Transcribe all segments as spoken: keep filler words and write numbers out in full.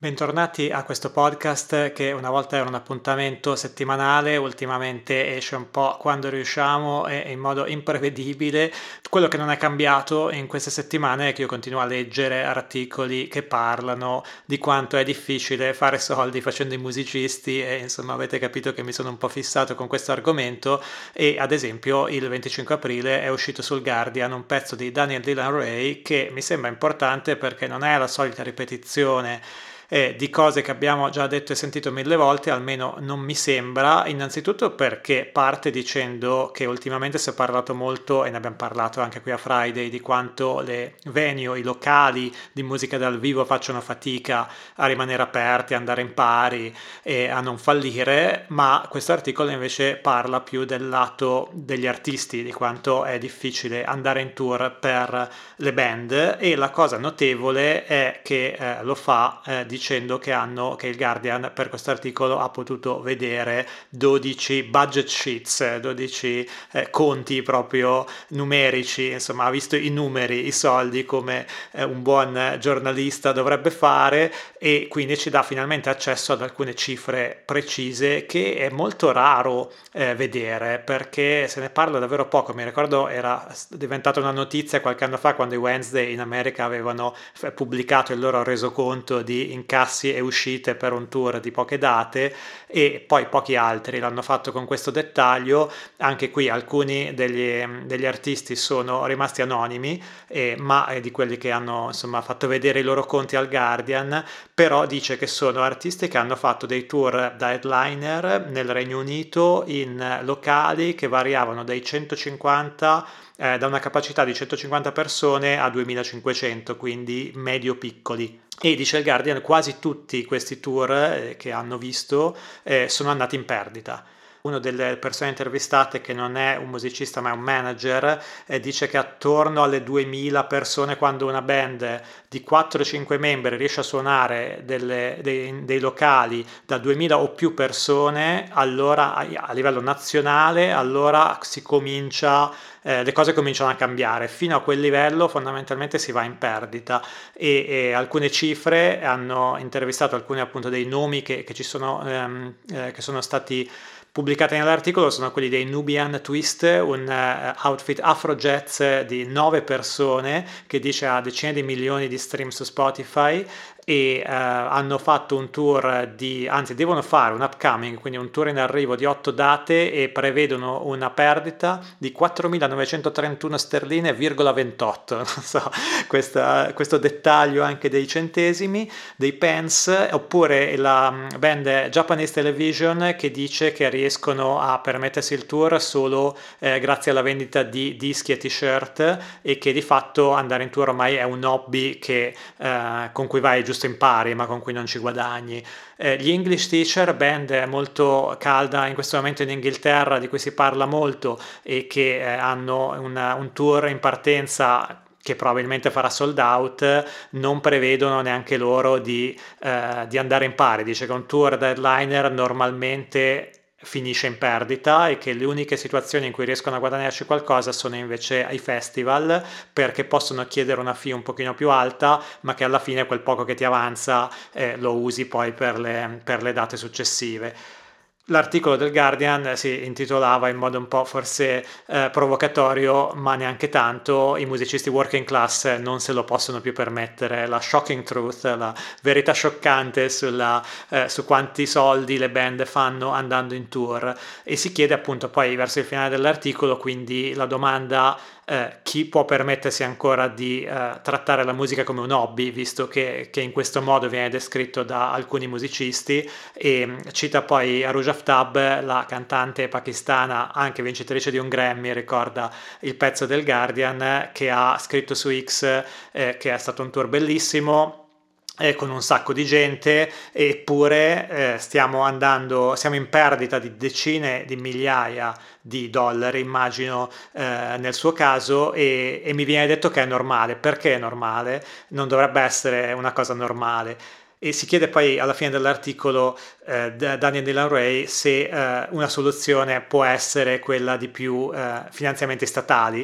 Bentornati a questo podcast che una volta era un appuntamento settimanale, ultimamente esce un po' quando riusciamo e in modo imprevedibile. Quello che non è cambiato in queste settimane è che io continuo a leggere articoli che parlano di quanto è difficile fare soldi facendo i musicisti e insomma avete capito che mi sono un po' fissato con questo argomento e ad esempio il venticinque aprile è uscito sul Guardian un pezzo di Daniel Dylan Ray che mi sembra importante perché non è la solita ripetizione eh, di cose che abbiamo già detto e sentito mille volte, almeno non mi sembra, innanzitutto perché parte dicendo che ultimamente si è parlato molto, e ne abbiamo parlato anche qui a Friday, di quanto le venue, i locali di musica dal vivo facciano fatica a rimanere aperti, a andare in pari e a non fallire, ma questo articolo invece parla più del lato degli artisti, di quanto è difficile andare in tour per le band, e la cosa notevole è che eh, lo fa eh, dicendo che hanno che il Guardian per questo articolo ha potuto vedere dodici budget sheets, dodici eh, conti proprio numerici, insomma ha visto i numeri, i soldi come eh, un buon giornalista dovrebbe fare, e quindi ci dà finalmente accesso ad alcune cifre precise che è molto raro eh, vedere, perché se ne parla davvero poco. Mi ricordo era diventata una notizia qualche anno fa quando i Wednesday in America avevano pubblicato il loro resoconto di incassi e uscite per un tour di poche date, e poi pochi altri l'hanno fatto con questo dettaglio. Anche qui alcuni degli, degli artisti sono rimasti anonimi, eh, ma eh, di quelli che hanno insomma fatto vedere i loro conti al Guardian, però dice che sono artisti che hanno fatto dei tour da headliner nel Regno Unito in locali che variavano dai centocinquanta eh, da una capacità di centocinquanta persone a duemilacinquecento, quindi medio piccoli. E dice il Guardian, quasi tutti questi tour eh, che hanno visto eh, sono andati in perdita. Una delle persone intervistate, che non è un musicista ma è un manager, eh, dice che attorno alle duemila persone, quando una band di quattro cinque membri riesce a suonare delle, dei, dei locali da duemila o più persone, allora a, a livello nazionale, allora si comincia eh, le cose cominciano a cambiare. Fino a quel livello fondamentalmente si va in perdita, e, e alcune cifre, hanno intervistato alcuni appunto dei nomi che, che ci sono ehm, eh, che sono stati pubblicati nell'articolo, sono quelli dei Nubian Twist, un uh, outfit Afro Jazz di nove persone che dice ha decine di milioni di stream su Spotify, e uh, hanno fatto un tour di, anzi devono fare un upcoming, quindi un tour in arrivo di otto date, e prevedono una perdita di quattromilanovecentotrentuno sterline virgola ventotto, non so, questa, questo dettaglio anche dei centesimi, dei pence. Oppure la band Japanese Television che dice che riescono a permettersi il tour solo eh, grazie alla vendita di dischi e t-shirt, e che di fatto andare in tour ormai è un hobby che, eh, con cui vai giusto in pari ma con cui non ci guadagni. Eh, gli English Teacher, band molto calda in questo momento in Inghilterra, di cui si parla molto e che eh, hanno una, un tour in partenza che probabilmente farà sold out, non prevedono neanche loro di, eh, di andare in pari. Dice che un tour da headliner normalmente finisce in perdita, e che le uniche situazioni in cui riescono a guadagnarci qualcosa sono invece ai festival, perché possono chiedere una fee un pochino più alta, ma che alla fine quel poco che ti avanza eh, lo usi poi per le, per le date successive. L'articolo del Guardian si intitolava in modo un po' forse eh, provocatorio, ma neanche tanto: i musicisti working class non se lo possono più permettere. La shocking truth, la verità scioccante sulla, eh, su quanti soldi le band fanno andando in tour. E si chiede appunto poi verso il finale dell'articolo, quindi la domanda: eh, chi può permettersi ancora di eh, trattare la musica come un hobby, visto che, che in questo modo viene descritto da alcuni musicisti. E cita poi Aruj Aftab, la cantante pakistana, anche vincitrice di un Grammy, ricorda il pezzo del Guardian, che ha scritto su X eh, che è stato un tour bellissimo, eh, con un sacco di gente, eppure eh, stiamo andando, siamo in perdita di decine di migliaia di dollari, immagino eh, nel suo caso, e, e mi viene detto che è normale. Perché è normale? Non dovrebbe essere una cosa normale. E si chiede poi alla fine dell'articolo eh, da Daniel Dylan Ray se eh, una soluzione può essere quella di più eh, finanziamenti statali,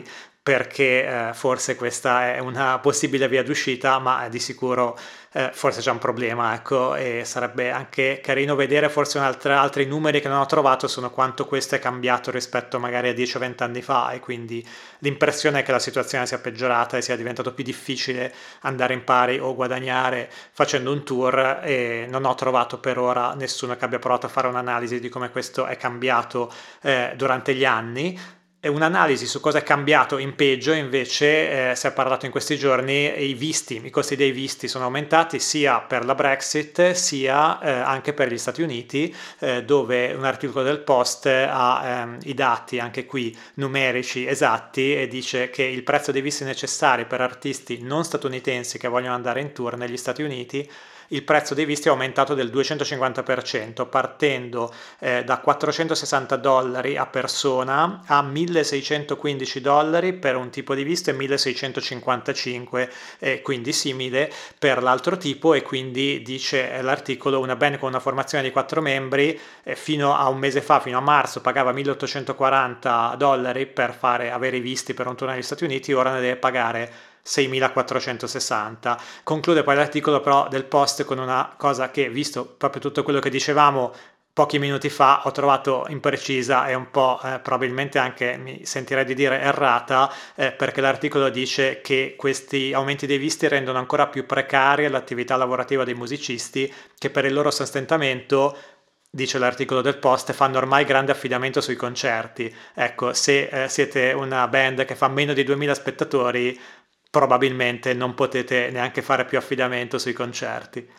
perché eh, forse questa è una possibile via d'uscita, ma di sicuro eh, forse c'è un problema, ecco, e sarebbe anche carino vedere forse un'altra, altri numeri che non ho trovato sono quanto questo è cambiato rispetto magari a dieci o venti anni fa, e quindi l'impressione è che la situazione sia peggiorata e sia diventato più difficile andare in pari o guadagnare facendo un tour, e non ho trovato per ora nessuno che abbia provato a fare un'analisi di come questo è cambiato eh, durante gli anni. E un'analisi su cosa è cambiato in peggio invece, eh, si è parlato in questi giorni, i visti, i costi dei visti sono aumentati sia per la Brexit sia eh, anche per gli Stati Uniti, eh, dove un articolo del Post ha ehm, i dati anche qui numerici esatti e dice che il prezzo dei visti necessari per artisti non statunitensi che vogliono andare in tour negli Stati Uniti, il prezzo dei visti è aumentato del duecentocinquanta per cento, partendo eh, da quattrocentosessanta dollari a persona a milleiseicentoquindici dollari per un tipo di visto e milleiseicentocinquantacinque, eh, quindi simile per l'altro tipo. E quindi dice eh, l'articolo, una band con una formazione di quattro membri eh, fino a un mese fa, fino a marzo, pagava milleottocentoquaranta dollari per fare, avere i visti per un tour negli Stati Uniti, ora ne deve pagare seimilaquattrocentosessanta. Conclude poi l'articolo però del Post con una cosa che, visto proprio tutto quello che dicevamo pochi minuti fa, ho trovato imprecisa e un po' eh, probabilmente anche, mi sentirei di dire, errata, eh, perché l'articolo dice che questi aumenti dei visti rendono ancora più precaria l'attività lavorativa dei musicisti, che per il loro sostentamento, dice l'articolo del Post, fanno ormai grande affidamento sui concerti. Ecco, se eh, siete una band che fa meno di duemila spettatori, probabilmente non potete neanche fare più affidamento sui concerti.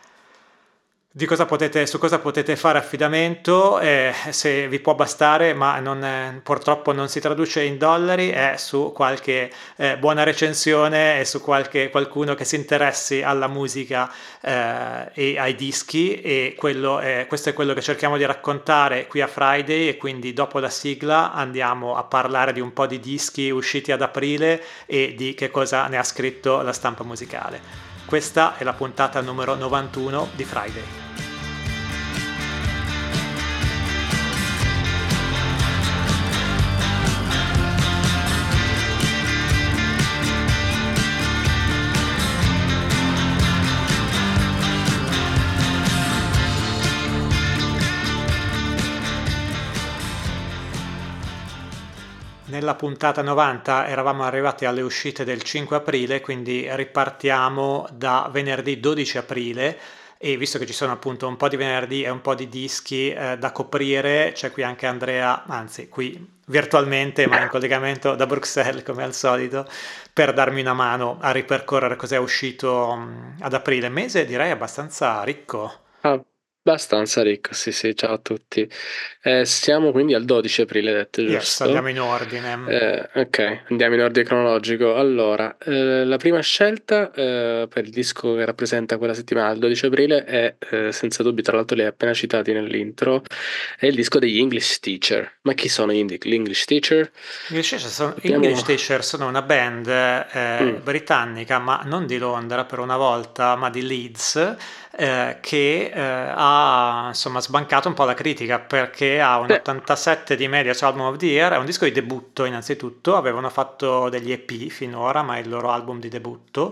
Di cosa potete, su cosa potete fare affidamento, eh, se vi può bastare, ma non è- purtroppo non si traduce in dollari, è su qualche eh, buona recensione e su qualche, qualcuno che si interessi alla musica eh, e ai dischi, e quello è, questo è quello che cerchiamo di raccontare qui a Friday. E quindi dopo la sigla andiamo a parlare di un po' di dischi usciti ad aprile e di che cosa ne ha scritto la stampa musicale. Questa è la puntata numero novantuno di Friday. Nella puntata novanta eravamo arrivati alle uscite del cinque aprile, quindi ripartiamo da venerdì dodici aprile, e visto che ci sono appunto un po' di venerdì e un po' di dischi eh, da coprire, c'è qui anche Andrea, anzi qui virtualmente ma in collegamento da Bruxelles come al solito, per darmi una mano a ripercorrere cos'è uscito mh, ad aprile, mese direi abbastanza ricco. Ah, abbastanza ricco, sì, sì, ciao a tutti. Eh, siamo quindi al dodici aprile, detto Yes, andiamo giusto? in ordine. Eh, ok, andiamo in ordine cronologico. Allora, eh, la prima scelta eh, per il disco che rappresenta quella settimana, il dodici aprile, è eh, senza dubbio, tra l'altro li hai appena citati nell'intro, è il disco degli English Teacher. Ma chi sono gli Indi- gli English Teacher? English Teacher sono, Abbiamo... English Teacher sono una band eh, Mm, britannica, ma non di Londra per una volta, ma di Leeds, eh, che eh, ha insomma sbancato un po' la critica perché ha un sì, ottantasette di media su Album of the Year, è un disco di debutto innanzitutto, avevano fatto degli E P finora, ma è il loro album di debutto,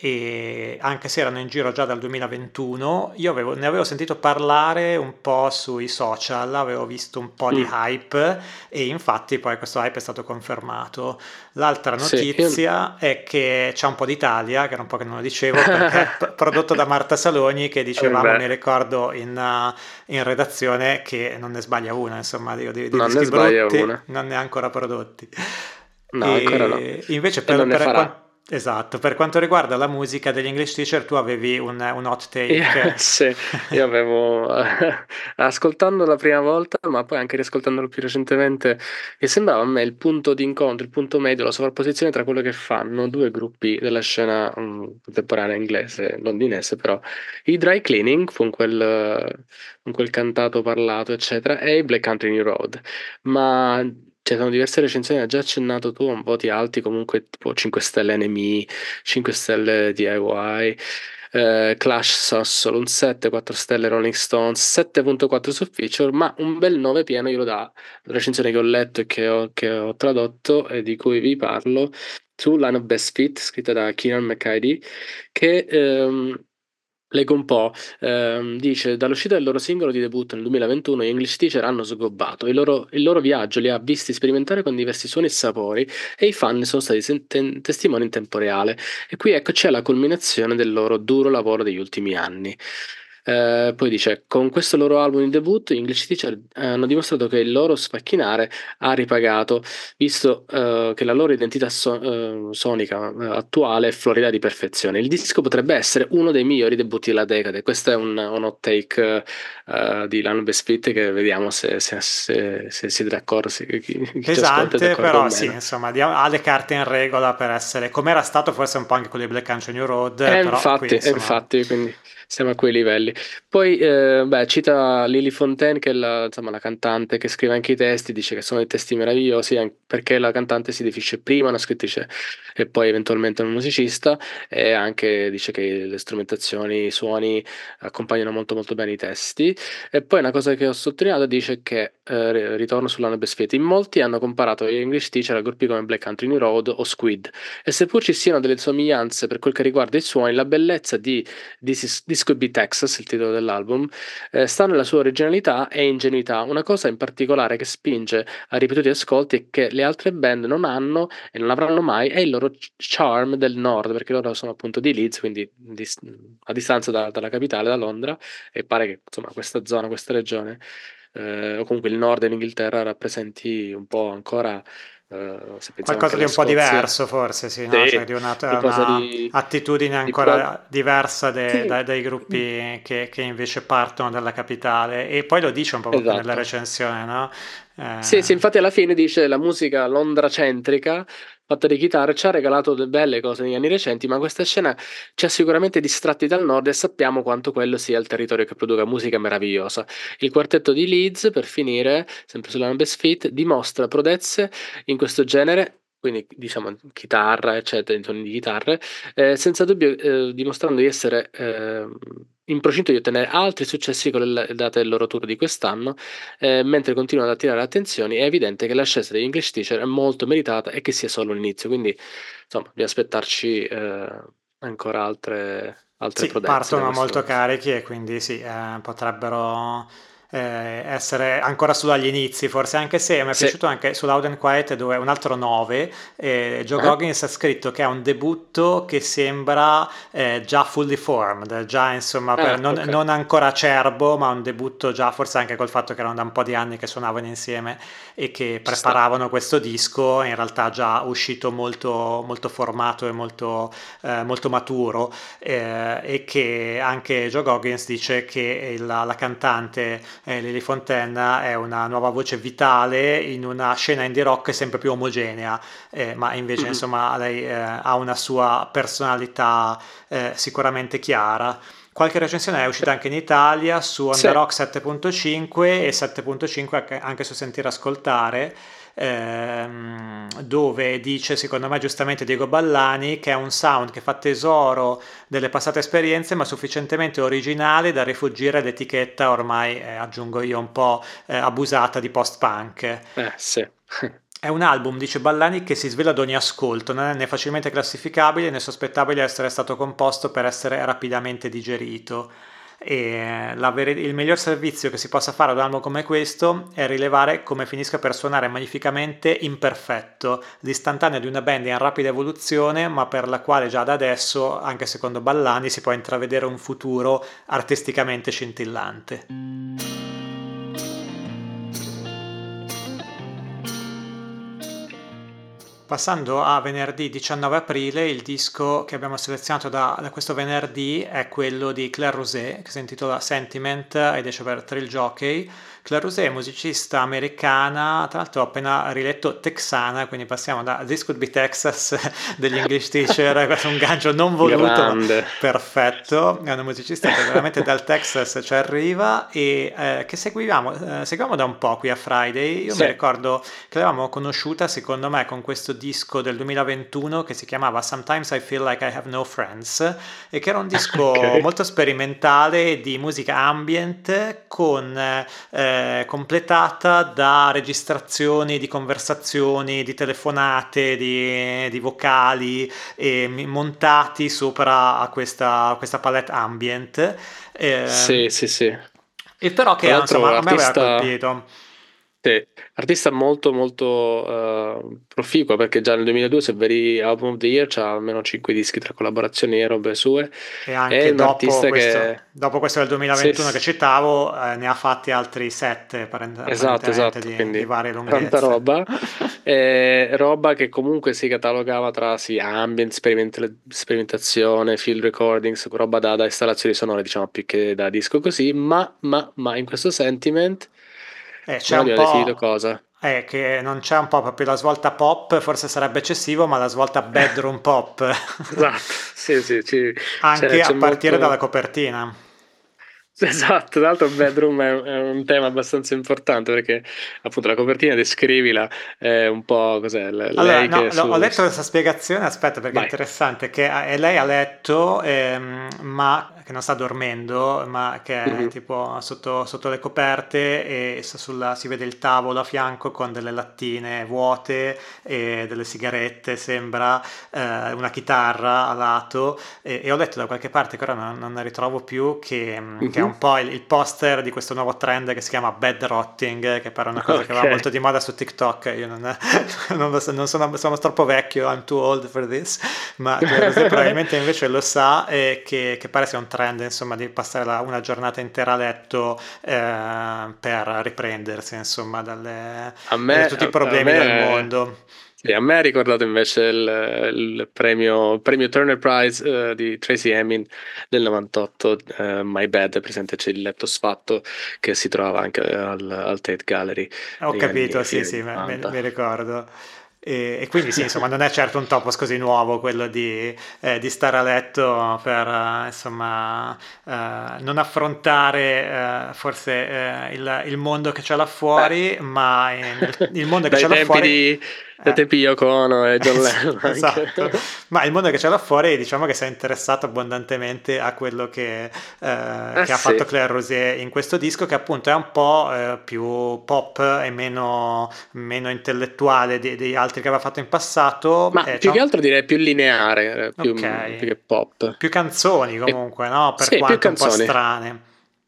e anche se erano in giro già dal duemilaventuno, io avevo- ne avevo sentito parlare un po' sui social, avevo visto un po' di mm, hype, e infatti poi questo hype è stato confermato. L'altra sì, io... notizia è che c'è un po' d'Italia, che era un po' che non lo dicevo, perché è p- prodotto da Marta Saloni, che dicevamo, Vabbè, mi ricordo in, uh, in redazione, che non ne sbaglia una, insomma, di, di- di non ne dischi sbaglia brutti una. non ne ha ancora prodotti. No, ancora no. E invece E per, non ne per farà. quan- esatto, per quanto riguarda la musica degli English Teacher, tu avevi un, un hot Io, take. sì, io avevo, ascoltando la prima volta, ma poi anche riascoltandolo più recentemente, mi sembrava a me il punto di incontro, il punto medio, la sovrapposizione tra quello che fanno due gruppi della scena mm, contemporanea inglese, londinese, però i Dry Cleaning, con quel, con quel cantato parlato, eccetera, e i Black Country New Road. Ma ci sono diverse recensioni, hai già accennato tu, a voti alti, comunque tipo cinque stelle N M E, cinque stelle D I Y. eh, Clash sono solo un sette, quattro stelle Rolling Stones, sette virgola quattro su Feature, ma un bel nove pieno glielo dà la recensione che ho letto e che ho, che ho tradotto e di cui vi parlo su Line of Best Fit, scritta da Kieran McIdy, che ehm, leggo un po', ehm, dice dall'uscita del loro singolo di debutto nel duemilaventuno gli English Teacher hanno sgobbato, il loro, il loro viaggio li ha visti sperimentare con diversi suoni e sapori e i fan ne sono stati sen- ten- testimoni in tempo reale e qui ecco c'è la culminazione del loro duro lavoro degli ultimi anni. Eh, poi dice con questo loro album di debutto gli English Teacher eh, hanno dimostrato che il loro sfacchinare ha ripagato visto eh, che la loro identità so- eh, sonica eh, attuale è florida di perfezione. Il disco potrebbe essere uno dei migliori debutti della decade. Questo è un, un hot take eh, di Lano Bespit che vediamo se, se, se, se siete d'accordo, se chi, chi ci ascolta è Pesante, d'accordo o però sì, meno. insomma, dia- ha le carte in regola per essere, come era stato forse un po' anche con i Black Country New Road, Eh, però qui infatti, eh, insomma... infatti, quindi siamo a quei livelli. Poi, eh, beh, cita Lily Fontaine, che è la, insomma, la cantante che scrive anche i testi, dice che sono dei testi meravigliosi, an- perché la cantante si definisce prima una scrittrice e poi eventualmente una musicista, e anche dice che le strumentazioni, i suoni accompagnano molto molto bene i testi. E poi una cosa che ho sottolineato dice che, eh, ri- ritorno sull'anno Best Fit, in molti hanno comparato gli English Teacher a gruppi come Black Country New Road o Squid, e seppur ci siano delle somiglianze per quel che riguarda i suoni, la bellezza di This is, This Could Be Texas, il titolo dell'album, eh, sta nella sua originalità e ingenuità. Una cosa in particolare che spinge a ripetuti ascolti e che le altre band non hanno e non avranno mai è il loro charm del nord, perché loro sono appunto di Leeds, quindi dis- a distanza da- dalla capitale, da Londra, e pare che insomma questa zona, questa regione, eh, o comunque il nord dell'Inghilterra rappresenti un po' ancora, eh, se pensiamo anche Qualcosa di alle un po' Scozie. diverso forse, sì, no? Cioè Sì, di una, qualcosa una di, attitudine di pro- ancora diversa de- Sì, dai dai gruppi che, che invece partono dalla capitale. E poi lo dice un po' proprio nella esatto. recensione, no? Sì, sì, Eh, infatti alla fine dice la musica londracentrica fatta di chitarre ci ha regalato delle belle cose negli anni recenti, ma questa scena ci ha sicuramente distratti dal nord e sappiamo quanto quello sia il territorio che produca musica meravigliosa. Il quartetto di Leeds, per finire, sempre sulla Best Fit, dimostra prodezze in questo genere, quindi diciamo chitarra, eccetera, in toni di chitarre, eh, senza dubbio eh, dimostrando di essere eh, in procinto di ottenere altri successi con le date del loro tour di quest'anno. Eh, mentre continuano ad attirare attenzioni, è evidente che l'ascesa degli English Teacher è molto meritata e che sia solo l'inizio. Quindi, insomma, bisogna aspettarci eh, ancora altre, altre Sì, prodezze da partono questo molto questo. carichi e quindi sì, eh, potrebbero eh, essere ancora solo agli inizi, forse anche se mi è Sì. piaciuto anche su Loud and Quiet dove un altro nove, eh, Joe Ah, Goggins ha scritto che è un debutto che sembra eh, già fully formed, già insomma per- ah, non, ok. non ancora acerbo, ma un debutto già forse anche col fatto che erano da un po' di anni che suonavano insieme e che Ci sta. preparavano questo disco, in realtà già uscito molto, molto formato e molto, eh, molto maturo eh, e che anche Joe Goggins dice che il- la, la cantante eh, Lily Fontaine è una nuova voce vitale in una scena indie rock sempre più omogenea, eh, ma invece Mhm. insomma lei eh, ha una sua personalità eh, sicuramente chiara. Qualche recensione è uscita anche in Italia su On The Sì. Rock sette punto cinque e sette punto cinque anche anche su Sentire Ascoltare, ehm, dove dice, secondo me giustamente Diego Ballani, che è un sound che fa tesoro delle passate esperienze, ma sufficientemente originale da rifuggire l'etichetta ormai, eh, aggiungo io, un po' eh, abusata di post-punk. Eh, sì. È un album, dice Ballani, che si svela ad ogni ascolto, non è né facilmente classificabile né sospettabile di essere stato composto per essere rapidamente digerito. E la veri- il miglior servizio che si possa fare ad un album come questo è rilevare come finisca per suonare magnificamente imperfetto, l'istantaneo di una band in rapida evoluzione, ma per la quale già da adesso, anche secondo Ballani, si può intravedere un futuro artisticamente scintillante. Passando a venerdì diciannove aprile, il disco che abbiamo selezionato da, da questo venerdì è quello di Claire Rosé, che si intitola Sentiment ed esce per Thrill Jockey. Claire Rosé è musicista americana, tra l'altro ho appena riletto texana, quindi passiamo da This Could Be Texas degli English Teacher, questo è un gancio non voluto ma Grande. perfetto, è una musicista che veramente dal Texas ci arriva e eh, che seguivamo, eh, seguiamo da un po' qui a Friday. Io mi Sì. ricordo che l'avevamo conosciuta secondo me con questo disco del duemilaventuno che si chiamava Sometimes I Feel Like I Have No Friends e che era un disco Ok. molto sperimentale di musica ambient con, eh, completata da registrazioni di conversazioni, di telefonate, di, di vocali e mi- montati sopra a questa, a questa palette ambient. Eh, Sì, sì, sì. e però che Tra l'altro insomma a me aveva artista, colpito. sì, artista molto molto eh, proficuo perché già nel duemiladue se vedi Album of the Year c'ha almeno cinque dischi tra collaborazioni e robe sue. E È anche un dopo artista questo, che... dopo questo del Sì, duemilaventuno che sì. citavo, eh, ne ha fatti altri sette apparent- Esatto, apparentemente esatto, di, di quindi varie tanta lunghezze. roba. Eh, roba che comunque si catalogava tra sì, ambient, sperimental- sperimentazione, field recordings, roba da, da installazioni sonore, diciamo più che da disco così, ma, ma, ma in questo sentiment Eh, c'è non un abbiamo definito po', cosa. eh, che non c'è un po' proprio la svolta pop, forse sarebbe eccessivo, ma la svolta bedroom pop, Esatto, sì, sì, ci- c'è anche a c'è partire dalla molto... copertina. Esatto, tra l'altro bedroom è, è un tema abbastanza importante perché appunto la copertina, descrivila, è un po' cos'è, le- Allora, lei no, che è lo- ho su... letto questa spiegazione, aspetta perché è Vai. interessante, che eh, lei ha letto, ehm, ma che non sta dormendo, ma che è Mhm. tipo sotto, sotto le coperte e sta sulla- si vede il tavolo a fianco con delle lattine vuote e delle sigarette, sembra, eh, una chitarra a lato e, e ho letto da qualche parte, che ora non, non ne ritrovo più, che, mm, che è Mhm. un po' il, il poster di questo nuovo trend che si chiama bed rotting, che però è una cosa che va molto Ok. di moda su TikTok. Io non, non lo so, non sono, sono troppo vecchio, I'm too old for this, ma Claire Rosé probabilmente invece lo sa e che, che pare sia un trend, insomma, di passare la- una giornata intera a letto eh, per riprendersi, insomma, dalle- A da me, tutti i a, a problemi del me, mondo. sì, a me ha ricordato invece il, il premio, il premio Turner Prize eh, di Tracy Emin del novantotto, eh, My Bad, presente c'è il letto sfatto che si trova anche al, al Tate Gallery Ho negli capito, anni sì, fine sì, anni me- me- mi novanta. ricordo. E, e quindi sì, insomma, non è certo un topos così nuovo quello di, eh, di stare a letto per, eh, insomma, eh, non affrontare eh, forse eh, il, il mondo che c'è là Beh, fuori, ma eh, nel- il mondo che dai c'è là tempi fuori... di, dai eh, tempi di Yoko Ono e John es- Lennon anche. esatto, ma il mondo che c'è là fuori diciamo che si è interessato abbondantemente a quello che, eh, Eh che ha sì. fatto Claire Rosé in questo disco che appunto è un po' eh, più pop e meno, meno intellettuale di- degli altri che aveva fatto in passato. Ma Eh, c'è più che un- altro direi più lineare, eh, più, più ok, che pop. più canzoni E, comunque, no? Per sì, più quanto un po' canzoni. strane.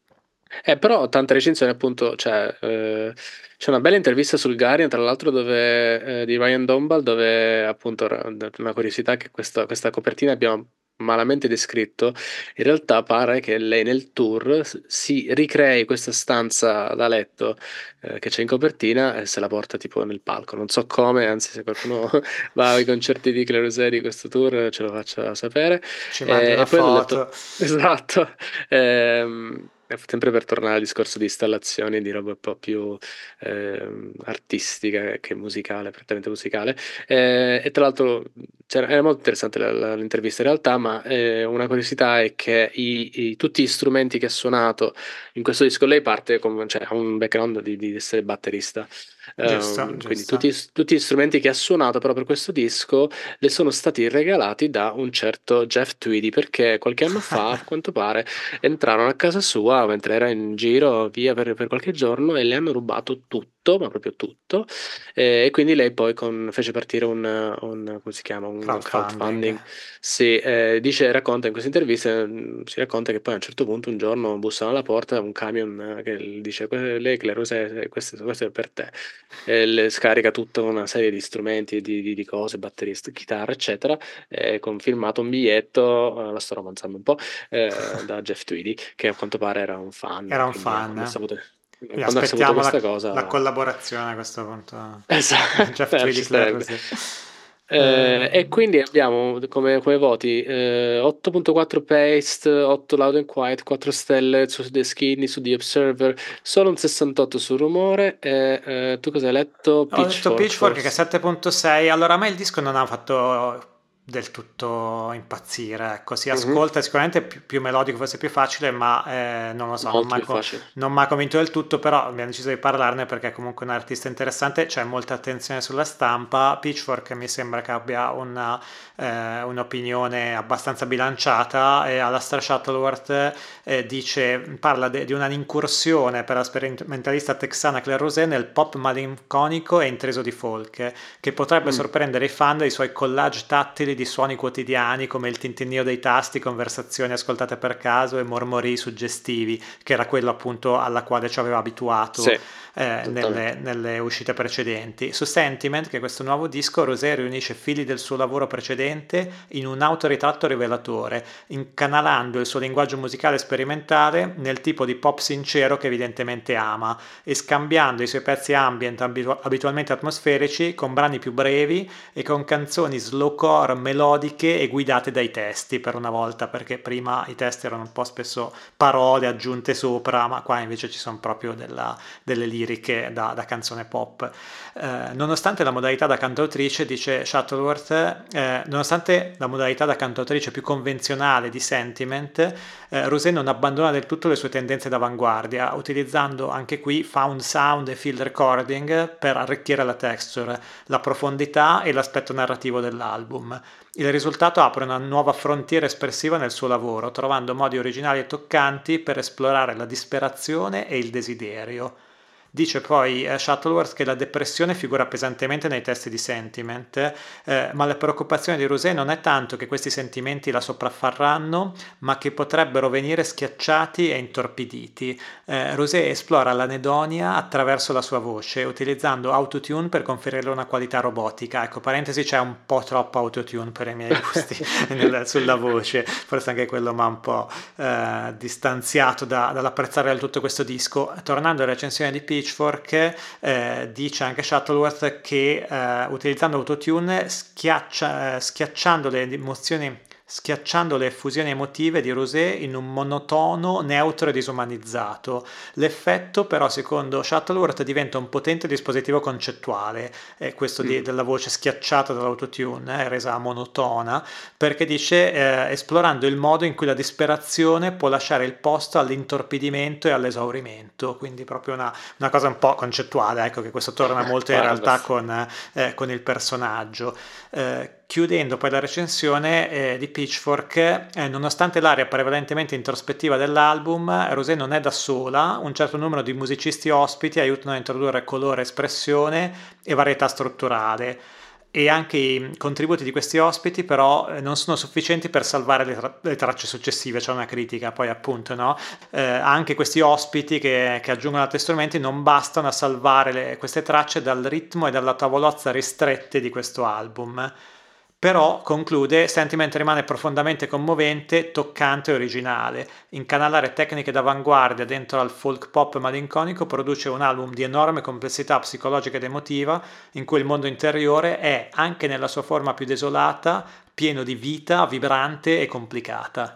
Eh, però tante recensioni appunto, cioè, eh, c'è una bella intervista sul Guardian, tra l'altro, dove, eh, di Ryan Dombal, dove appunto ra- una curiosità che questa, questa copertina abbiamo malamente descritto, in realtà pare che lei nel tour s- si ricrei questa stanza da letto eh, che c'è in copertina e se la porta tipo nel palco. Non so come, anzi se qualcuno va ai concerti di Claire di questo tour ce lo faccia sapere. Ci mandi Eh, una e poi hanno detto, foto. esatto. Ehm, sempre per tornare al discorso di installazioni, di roba un po' più ehm, artistica che musicale, prettamente musicale. Eh, e tra l'altro c'era- era molto interessante la- la- l'intervista in realtà, ma eh, una curiosità è che i- i- tutti gli strumenti che ha suonato in questo disco, lei parte con, cioè, ha un background di, di essere batterista. Giusto, Ehm, quindi tutti, giusto. tutti gli strumenti che ha suonato però per questo disco le sono stati regalati da un certo Jeff Tweedy perché qualche anno fa, a quanto pare, entrarono a casa sua mentre era in giro via per, per qualche giorno e le hanno rubato tutto, ma proprio tutto. Eh, E quindi lei poi con- fece partire un, un- come si chiama? Un Crowdfunding. crowdfunding. Sì, eh, dice, racconta in questa intervista, mm, si racconta che poi a un certo punto un giorno bussano alla porta un camion eh, che gli dice: "Que- lei, Claire Rosé, questo, questo è per te." E le scarica tutta una serie di strumenti, di, di- di cose, batterie, st- chitarre, eccetera, e con firmato un biglietto, eh, la sto romanzando un po', eh, da Jeff Tweedy, che a quanto pare era un fan, Era un quindi eh, fan. quando ha Eh? saputo, Quindi quando ha saputo aspettiamo questa la, la cosa, collaborazione a questo punto. esatto, Jeff eh, Tweedy, ci Claire starebbe. Rosé. Eh, e Ehm, quindi abbiamo come, come voti eh, otto virgola quattro Paste, otto Loud and Quiet, quattro stelle su The Skinny, su The Observer, solo un sessantotto sul rumore. E eh, tu cosa hai letto? Ho detto Pitchfork Pitchfork che è forse? sette virgola sei, allora a me il disco non ha fatto del tutto impazzire, ecco, si Mhm. ascolta sicuramente più, più melodico, forse più facile, ma eh, non lo so, non mi Molto ha più co- facile. non m'ha convinto del tutto, però abbiamo deciso di parlarne perché è comunque un artista interessante, c'è molta attenzione sulla stampa, Pitchfork mi sembra che abbia una, eh, un'opinione abbastanza bilanciata e alla Star Shuttleworth eh, dice, parla de- di una incursione per la sperimentalista texana Claire Rosé nel pop malinconico e intriso di folk, che potrebbe Mm. sorprendere i fan dei suoi collage tattili di suoni quotidiani come il tintinnio dei tasti, conversazioni ascoltate per caso e mormorii suggestivi, che era quello appunto alla quale ci aveva abituato Sì, eh, esattamente. nelle, nelle uscite precedenti. Su Sentiment, che è questo nuovo disco, Rosé riunisce fili del suo lavoro precedente in un autoritratto rivelatore, incanalando il suo linguaggio musicale sperimentale nel tipo di pop sincero che evidentemente ama e scambiando i suoi pezzi ambient abitu- abitualmente atmosferici con brani più brevi e con canzoni slowcore melodiche e guidate dai testi per una volta, perché prima i testi erano un po' spesso parole aggiunte sopra, ma qua invece ci sono proprio della, delle liriche da, da canzone pop. Eh, nonostante la modalità da cantautrice, dice Shuttleworth, eh, nonostante la modalità da cantautrice più convenzionale di Sentiment, eh, Rosé non abbandona del tutto le sue tendenze d'avanguardia, utilizzando anche qui found sound e field recording per arricchire la texture, la profondità e l'aspetto narrativo dell'album. Il risultato apre una nuova frontiera espressiva nel suo lavoro, trovando modi originali e toccanti per esplorare la disperazione e il desiderio. Dice poi eh, Shuttleworth che la depressione figura pesantemente nei testi di Sentiment, eh, ma la preoccupazione di Rosé non è tanto che questi sentimenti la sopraffarranno, ma che potrebbero venire schiacciati e intorpiditi. Eh, Rosé esplora l'anedonia attraverso la sua voce, utilizzando autotune per conferirle una qualità robotica. Ecco, parentesi, c'è un po' troppo autotune per i miei gusti nel- sulla voce, forse anche quello mi ha un po' eh, distanziato da- dall'apprezzare del tutto questo disco. Tornando alla recensione di Pitchfork, eh, dice anche Shuttleworth che eh, utilizzando autotune schiaccia, eh, schiacciando le emozioni schiacciando le effusioni emotive di Rosé in un monotono neutro e disumanizzato. L'effetto però, secondo Shuttleworth, diventa un potente dispositivo concettuale, eh, questo di, Mm. della voce schiacciata dall'autotune, eh, resa monotona, perché dice eh, esplorando il modo in cui la disperazione può lasciare il posto all'intorpidimento e all'esaurimento, quindi proprio una, una cosa un po' concettuale, ecco che questo torna molto in Guarda, realtà con, eh, con il personaggio. Eh, chiudendo poi la recensione eh, di Pitchfork, eh, nonostante l'area prevalentemente introspettiva dell'album, Rosé non è da sola, un certo numero di musicisti ospiti aiutano a introdurre colore, espressione e varietà strutturale. E anche i contributi di questi ospiti però eh, non sono sufficienti per salvare le, tra- le tracce successive, c'è una critica poi appunto, no? Eh, anche questi ospiti che, che aggiungono altri strumenti non bastano a salvare le- queste tracce dal ritmo e dalla tavolozza ristrette di questo album. Però, conclude, Sentiment rimane profondamente commovente, toccante e originale. Incanalare tecniche d'avanguardia dentro al folk pop malinconico produce un album di enorme complessità psicologica ed emotiva, in cui il mondo interiore è, anche nella sua forma più desolata, pieno di vita, vibrante e complicata.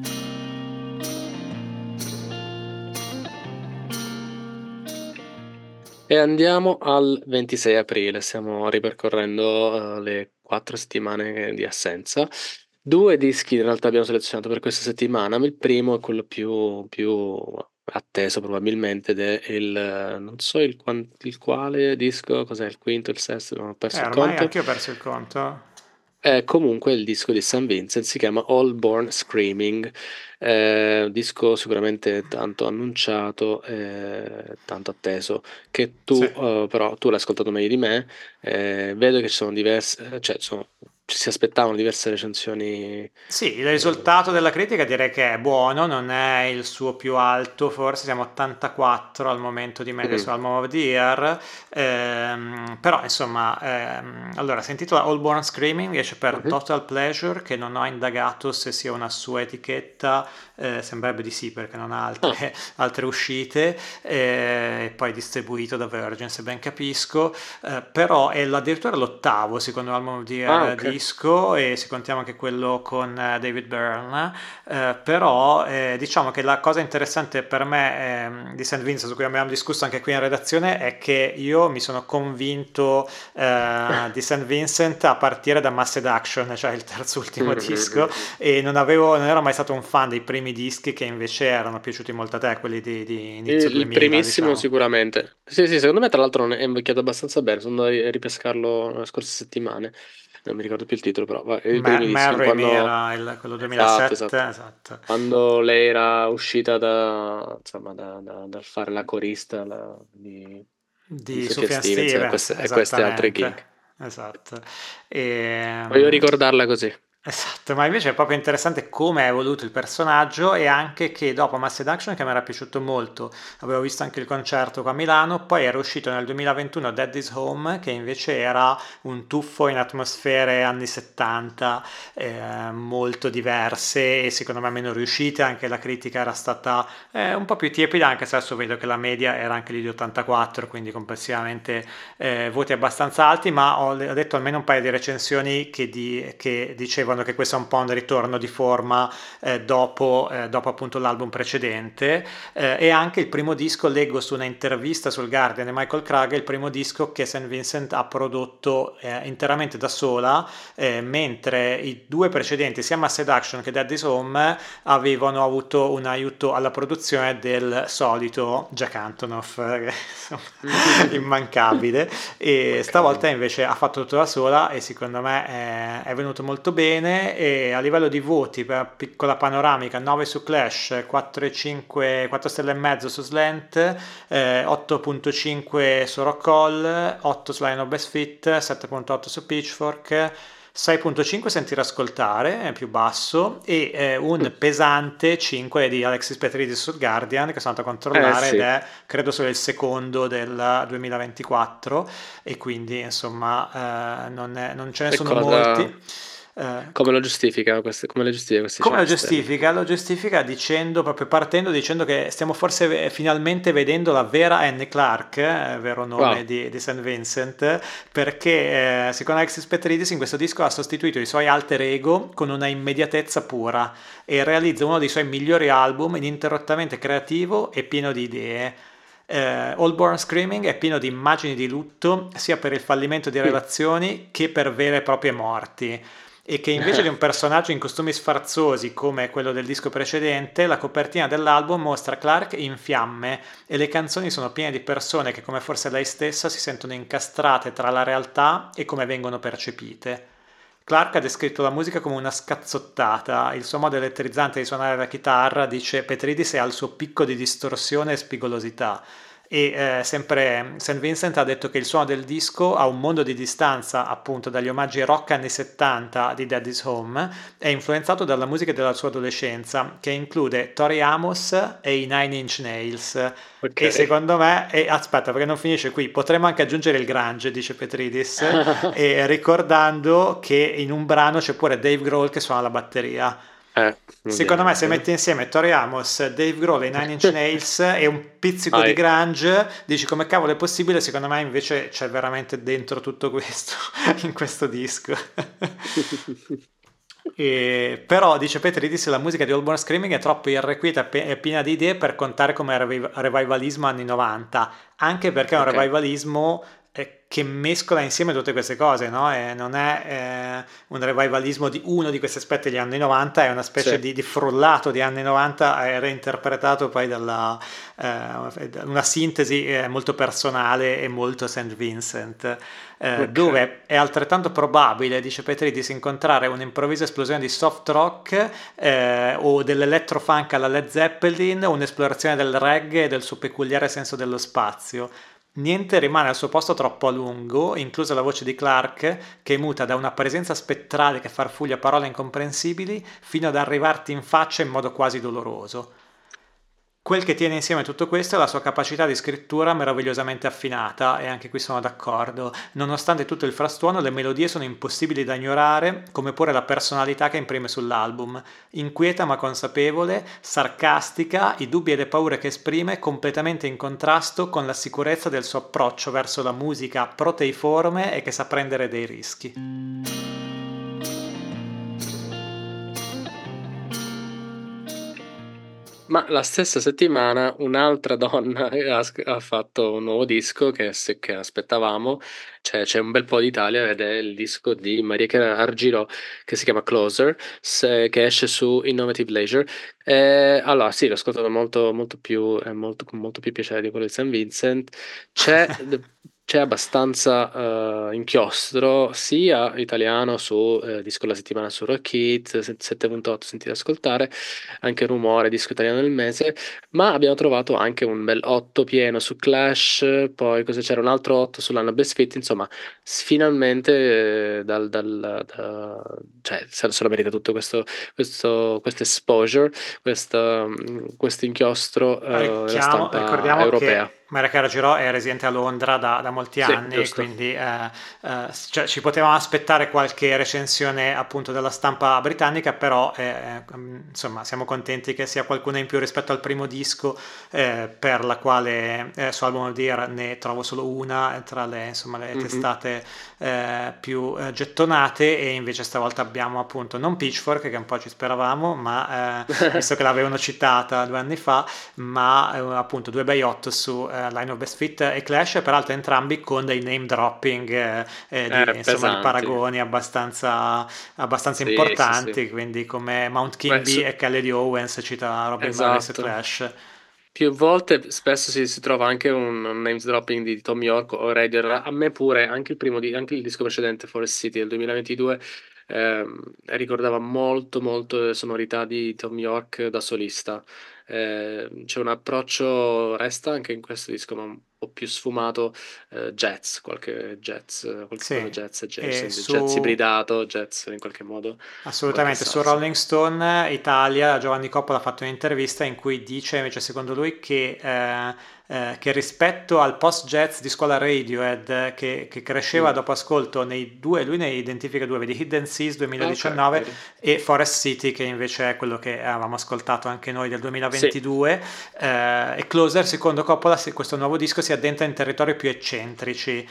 e andiamo al ventisei aprile, stiamo ripercorrendo eh, le quattro settimane di assenza. Due dischi in realtà abbiamo selezionato per questa settimana. Il primo è quello più, più atteso probabilmente ed è il, eh, non so il, quan- il quale disco, cos'è il quinto, il sesto, non ho Eh, perso il ormai conto. anch'io ho perso il conto. È comunque il disco di Saint Vincent, si chiama All Born Screaming, eh, disco sicuramente tanto annunciato, eh, tanto atteso, che Sì. tu eh, però tu l'hai ascoltato meglio di me, eh, vedo che ci sono diverse, cioè sono- ci si aspettavano diverse recensioni. Sì, il eh, risultato della critica direi che è buono, non è il suo più alto, forse siamo a ottantaquattro al momento di media su mm, Album of the Year, ehm, però insomma, ehm, allora si intitola All Born Screaming, esce per mhm. Total Pleasure, che non ho indagato se sia una sua etichetta, eh, sembrerebbe di sì perché non ha Ah, altre, altre uscite, eh, e poi distribuito da Virgin se ben capisco, eh, però è addirittura l'ottavo secondo Album of the ah, Year ok. disco e se contiamo anche quello con eh, David Byrne, eh, però eh, diciamo che la cosa interessante per me ehm, di Saint Vincent, su cui abbiamo discusso anche qui in redazione, è che io mi sono convinto eh, di Saint Vincent a partire da Massed Action, cioè il terzo ultimo disco, e non avevo, non ero mai stato un fan dei primi dischi che invece erano piaciuti molto a te, quelli di, di inizio Il duemila, primissimo diciamo. sicuramente. Sì, sì, secondo me tra l'altro è invecchiato abbastanza bene, sono andato a ripescarlo le scorse settimane, non mi ricordo più il titolo, però va, il Ma- primissimo, Mary quando... Mira, il- quello Esatto, duemilasette, esatto. esatto. Quando lei era uscita da, insomma, da, da- dal fare la corista la- di, di Di Sofia Sufjan Stevens e Stevens, queste, e queste altre gig. esattamente, esatto. E, Voglio mm, ricordarla così. esatto, ma invece è proprio interessante come è evoluto il personaggio e anche che dopo Massed Action, che mi era piaciuto molto, avevo visto anche il concerto qua a Milano, poi era uscito nel duemilaventuno Dead is Home, che invece era un tuffo in atmosfere anni settanta, eh, molto diverse e secondo me meno riuscite, anche la critica era stata eh, un po' più tiepida, anche se adesso vedo che la media era anche lì di ottantaquattro, quindi complessivamente eh, voti abbastanza alti, ma ho, ho letto almeno un paio di recensioni che, di- che dicevano che questo è un po' un ritorno di forma eh, dopo, eh, dopo appunto l'album precedente eh, e anche il primo disco, leggo su una intervista sul Guardian di Michael Craig, è il primo disco che Saint Vincent ha prodotto eh, interamente da sola, eh, mentre i due precedenti, sia Massed Action che Dead is Home, avevano avuto un aiuto alla produzione del solito Jack Antonoff, eh, che insomma, immancabile, e stavolta Mancabile. invece ha fatto tutto da sola e secondo me è, è venuto molto bene e a livello di voti per piccola panoramica nove su Clash, quattro e cinque, quattro stelle e mezzo su Slant, eh, otto virgola cinque su Rockall, otto su Line of Best Fit, sette virgola otto su Pitchfork, sei virgola cinque Sentire Ascoltare, è più basso, e eh, un pesante cinque di Alexis Petridis sul Guardian, che sono andato a Eh controllare ed sì, è credo solo il secondo del duemilaventiquattro e quindi insomma eh, non, è- non ce ne e sono cosa... molti. Eh, Come lo giustifica queste, come le giustifica questi come lo cinque stelle? giustifica? Lo giustifica dicendo, proprio partendo dicendo che stiamo forse ve- finalmente vedendo la vera Annie Clark, eh, vero nome Wow. di, di Saint Vincent, perché eh, secondo Alexis Petridis in questo disco ha sostituito i suoi alter ego con una immediatezza pura e realizza uno dei suoi migliori album ininterrottamente creativo e pieno di idee. Eh, All Born Screaming è pieno di immagini di lutto sia per il fallimento di Mm. relazioni che per vere e proprie morti e che invece di un personaggio in costumi sfarzosi come quello del disco precedente, la copertina dell'album mostra Clark in fiamme e le canzoni sono piene di persone che, come forse lei stessa, si sentono incastrate tra la realtà e come vengono percepite. Clark ha descritto la musica come una scazzottata, il suo modo elettrizzante di suonare la chitarra, dice Petridis, è al suo picco di distorsione e spigolosità. E eh, sempre Saint Vincent ha detto che il suono del disco ha un mondo di distanza appunto dagli omaggi rock anni settanta di Dead is Home, è influenzato dalla musica della sua adolescenza che include Tori Amos e i Nine Inch Nails. Ok. E secondo me, e aspetta perché non finisce qui, potremmo anche aggiungere il grunge, dice Petridis, e ricordando che in un brano c'è pure Dave Grohl che suona la batteria. Eh, Secondo me se ovviamente. metti insieme Tori Amos, Dave Grohl e Nine Inch Nails e un pizzico di Vai. grunge, dici come cavolo è possibile? Secondo me invece c'è veramente dentro tutto questo in questo disco. E, però dice Petridis la musica di All Born Screaming è troppo irrequieta e piena di idee per contare come revi- revivalismo anni novanta, anche perché è un Ok. revivalismo eh, che mescola insieme tutte queste cose, no? E non è eh, un revivalismo di uno di questi aspetti degli anni novanta, è una Sì. specie di, di frullato di anni novanta eh, reinterpretato poi dalla eh, una sintesi eh, molto personale e molto Saint Vincent, eh, Ok. dove è altrettanto probabile, dice Petridis, incontrare un'improvvisa esplosione di soft rock eh, o dell'electrofunk alla Led Zeppelin, un'esplorazione del reggae e del suo peculiare senso dello spazio. Niente rimane al suo posto troppo a lungo, inclusa la voce di Clark, che muta da una presenza spettrale che farfuglia parole incomprensibili fino ad arrivarti in faccia in modo quasi doloroso. Quel che tiene insieme tutto questo è la sua capacità di scrittura meravigliosamente affinata, e anche qui sono d'accordo. Nonostante tutto il frastuono, le melodie sono impossibili da ignorare, come pure la personalità che imprime sull'album. Inquieta ma consapevole, sarcastica, i dubbi e le paure che esprime, completamente in contrasto con la sicurezza del suo approccio verso la musica proteiforme e che sa prendere dei rischi. Ma la stessa settimana un'altra donna ha, sc- ha fatto un nuovo disco che, se- che aspettavamo, cioè, c'è un bel po' d'Italia ed è il disco di Maria Chiara Argiro che si chiama Closer, se- che esce su Innovative Leisure. Eh, allora, sì, l'ho ascoltato molto, molto più, eh, molto, con molto più piacere di quello di Saint Vincent. C'è, c'è abbastanza eh, inchiostro, sia italiano su eh, Disco della settimana su Rock It, sette virgola otto sentite ascoltare, anche Rumore, Disco italiano del mese, ma abbiamo trovato anche un bel otto pieno su Clash, poi cosa c'era? Un altro otto sull'anno Best Fit, insomma, s- finalmente eh, dal, dal- da- cioè, se se lo merita tutto questo, questo, questo exposure, questo, mm, questo inchiostro eh, della Richiamo- stampa ricordiamo europea. che Maria Chiara Girò è residente a Londra da, da molti Sì, anni, giusto. quindi eh, eh, cioè, ci potevamo aspettare qualche recensione appunto della stampa britannica, però eh, mm, insomma siamo contenti che sia qualcuna in più rispetto al primo disco, eh, per la quale eh, su Album of the Year ne trovo solo una eh, tra le, insomma, le Mhm. testate eh, più eh, gettonate, e invece stavolta abbiamo appunto non Pitchfork, che un po' ci speravamo, ma eh, visto che l'avevano citata due anni fa, ma eh, appunto due bei otto su eh, Line of Best Fit e Clash, peraltro entrambi con dei name dropping, eh, eh, di, Eh, insomma, di pesanti. paragoni abbastanza, abbastanza Sì, sì, sì. importanti, quindi come Mount Beh, Kimby su- e Kelly di Owens cita Robin Murray su esatto. Clash. Più volte spesso si, si trova anche un, un names dropping di Tom York o Radiohead. A me pure, anche il primo di, anche il disco precedente, Forest City del duemilaventidue, ehm, ricordava molto molto le sonorità di Tom York da solista. Eh, c'è un approccio, resta anche in questo disco, ma un po' più sfumato, eh, jazz, qualche jazz, qualche Sì, tono jazz e adjacent, jazz su ibridato, jazz in qualche modo, qualche assolutamente, su salsa. Rolling Stone Italia Giovanni Coppola ha fatto un'intervista in cui dice invece secondo lui che, eh, eh, che rispetto al post-jazz di scuola Radiohead, eh, che, che cresceva Mm. dopo ascolto nei due, lui ne identifica due, vedi Hidden Seas Ah, ok, duemiladiciannove vedi? e Forest City, che invece è quello che avevamo ascoltato anche noi del Sì. duemilaventidue, eh, e Closer secondo Coppola se- questo nuovo disco si addentra in territori più eccentrici,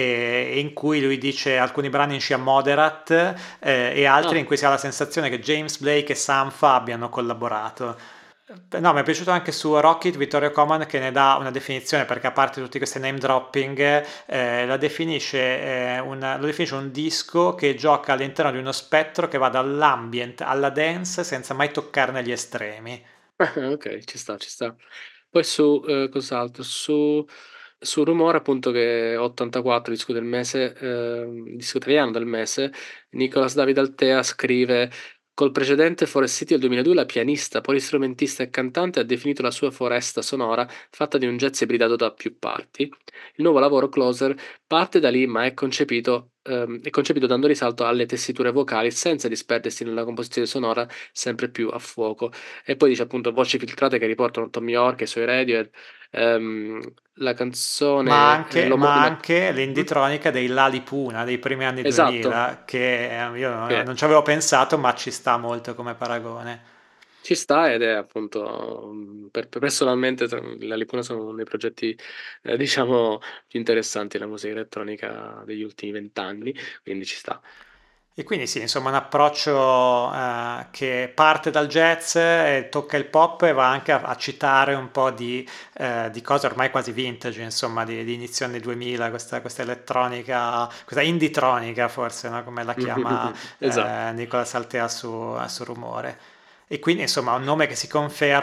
e in cui lui dice alcuni brani in scia moderate, eh, e altri in Ah. cui si ha la sensazione che James Blake e Sanfa abbiano collaborato. Eh, No, mi è piaciuto anche su Rocket Vittorio Coman, che ne dà una definizione, perché a parte tutti questi name dropping, eh, la definisce, eh, una- lo definisce un disco che gioca all'interno di uno spettro che va dall'ambient alla dance senza mai toccarne gli estremi. Ok, ci sta, ci sta. Poi su eh, cos'altro? Su, su Rumore, appunto, che è ottantaquattro, disco del mese, ehm, disco italiano del mese, Nicolas David Altea scrive: Col precedente Forest City del duemiladue, la pianista, polistrumentista e cantante ha definito la sua foresta sonora fatta di un jazz ibridato da più parti. Il nuovo lavoro, Closer, parte da lì, ma è concepito, ehm, è concepito dando risalto alle tessiture vocali senza disperdersi nella composizione sonora sempre più a fuoco. E poi dice appunto voci filtrate che riportano Tom York e i suoi Radiohead. Ehm, la Ma canzone eh, anche, ma l'omonima. anche Mhm. l'inditronica dei Lali Puna dei primi anni Esatto, duemila, che eh, io non che non ci avevo pensato, ma ci sta molto come paragone. ci sta ed è appunto, mm, per, per- personalmente, tra- la Lipuna sono uno dei progetti, eh, diciamo, più interessanti della musica elettronica degli ultimi vent'anni, quindi ci sta. E quindi sì, insomma, un approccio eh, che parte dal jazz e tocca il pop e va anche a, a citare un po' di, eh, di cose ormai quasi vintage, insomma, di, di inizio anni duemila, questa, questa elettronica, questa inditronica forse, no? Come la chiama Esatto. eh, Nicola Saltea su, su Rumore. E quindi insomma un nome che si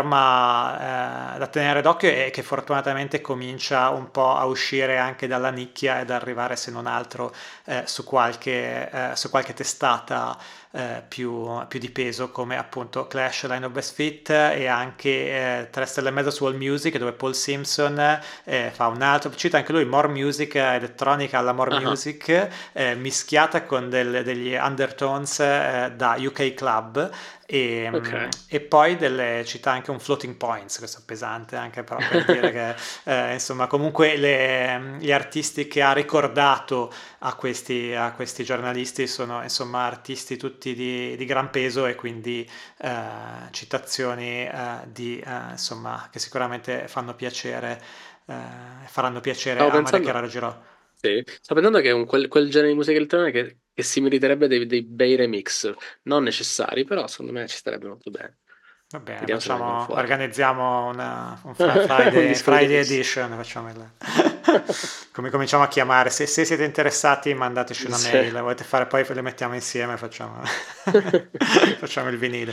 conferma eh, da tenere d'occhio e che fortunatamente comincia un po' a uscire anche dalla nicchia ed arrivare se non altro eh, su qualche, eh, su qualche testata eh, più, più di peso, come appunto Clash, Line of Best Fit, e anche eh, tre stelle e mezzo su All Music, dove Paul Simpson eh, fa un altro, cita anche lui More Music, eh, elettronica alla More Ah, Music, eh, mischiata con del- degli undertones eh, da U K Club. E, mm, ok. e poi delle, cita anche un floating points, questo è pesante anche però per dire che eh, insomma comunque le- gli artisti che ha ricordato a questi, a questi giornalisti sono insomma artisti tutti di, di gran peso, e quindi eh, citazioni eh, di, eh, insomma, che sicuramente fanno piacere, eh, faranno piacere Stavo a Maria Chiara pensando, Girò. sì, stavo pensando che è un- quel, quel genere di musica elettronica che, che si meriterebbe dei, dei bei remix, non necessari, però secondo me ci starebbe molto bene. Va bene, Vediamo se ne vengono facciamo, fuori. organizziamo una, un Fri- Un Friday, disco Friday remix. Edition, facciamo il... come cominciamo a chiamare, se, se siete interessati mandateci una Sì. mail, volete fare poi le mettiamo insieme, facciamo, facciamo il vinile.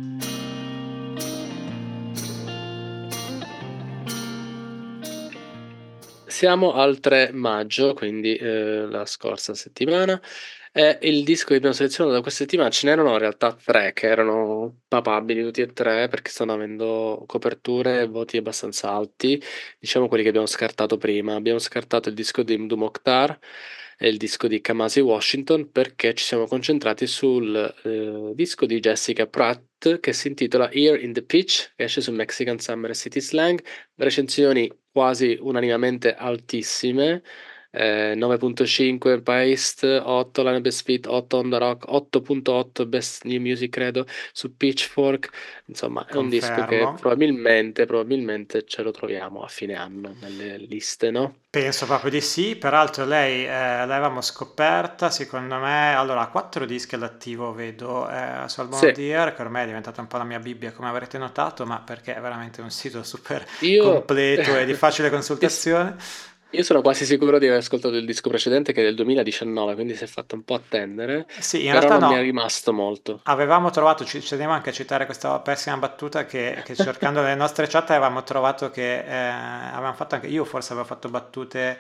Siamo al tre maggio, quindi eh, la scorsa settimana. E il disco che abbiamo selezionato da questa settimana, ce n'erano in realtà tre che erano papabili tutti e tre perché stanno avendo coperture e voti abbastanza alti. Diciamo quelli che abbiamo scartato prima. Abbiamo scartato il disco di Mdou Moctar e il disco di Kamasi Washington perché ci siamo concentrati sul eh, disco di Jessica Pratt che si intitola Here in the Pitch, che esce su Mexican Summer City Slang. Recensioni quasi unanimemente altissime, eh, nove virgola cinque Paste, otto Line Best Fit, otto On The Rock, otto virgola otto Best New Music credo su Pitchfork. Insomma è un disco che Confermo. probabilmente, probabilmente ce lo troviamo a fine anno nelle liste, no? Penso proprio di sì, peraltro lei eh, l'avevamo scoperta, secondo me, allora ha quattro dischi all'attivo, vedo, eh, su Album Sì, of the Year, che ormai è diventata un po' la mia Bibbia, come avrete notato, ma perché è veramente un sito super io... completo e di facile io consultazione. io sono quasi sicuro di aver ascoltato il disco precedente che è del duemiladiciannove, quindi si è fatto un po' attendere, Sì, in però realtà non mi è no, rimasto molto. avevamo trovato, ci ci tenevo anche a citare questa pessima battuta che, che cercando le nostre chat avevamo trovato che eh, avevamo fatto anche io, forse avevo fatto battute